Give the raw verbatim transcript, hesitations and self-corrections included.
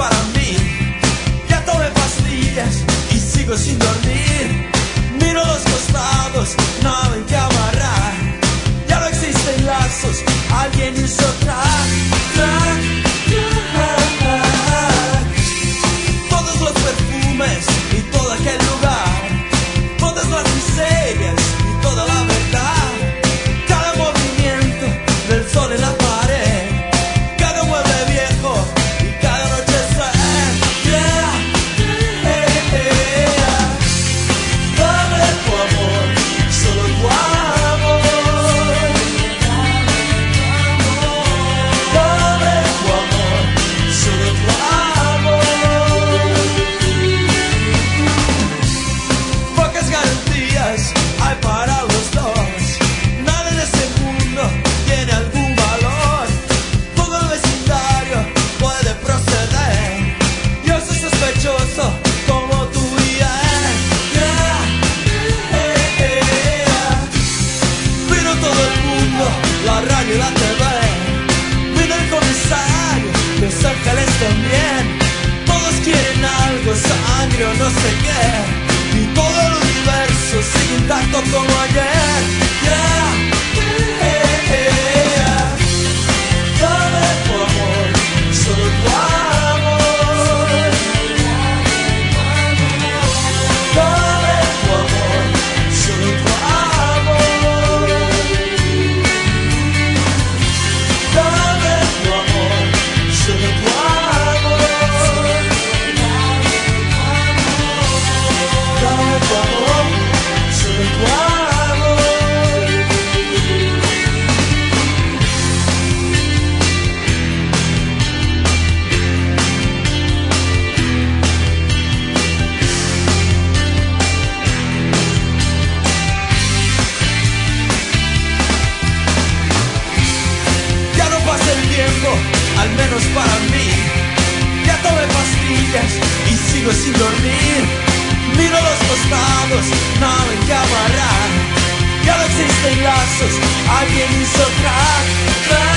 para mí. Ya tomé pastillas y sigo sin dormir. Miro los costados, nada en que amarrar. Ya no existen lazos, alguien hizo crack, crack, crack. Todos los perfumes y todo aquel lugar, todas las miserias y toda la verdad. Cada movimiento del sol en la pared, cada mueble viejo y cada anochecer. Yeah, yeah, yeah. Dame tu amor, solo tu amor. Dame tu amor, solo tu amor. Pocas garantías hay para los dos. Nada en este mundo tiene algún valor. Todo el vecindario puede proceder. Yo soy sospechoso como tú y él. Yeah, yeah, yeah. Vino todo el mundo, la radio y la T V. Vino el comisario, los ángeles también. Todos quieren algo, sangre o no sé qué. Y todo el universo sigue intacto como ayer. Yeah, yeah, yeah. Dame tu amor, solo tu amor. Dame tu amor, solo tu amor. Dame tu amor, solo tu amor. Dame tu amor, solo tu amor. Ya no pasa el tiempo, al menos para mí. Ya tomé pastillas y sigo sin dormir. Miro los costados, nada en que amarrar. Ya no existen lazos, alguien hizo crack, crack.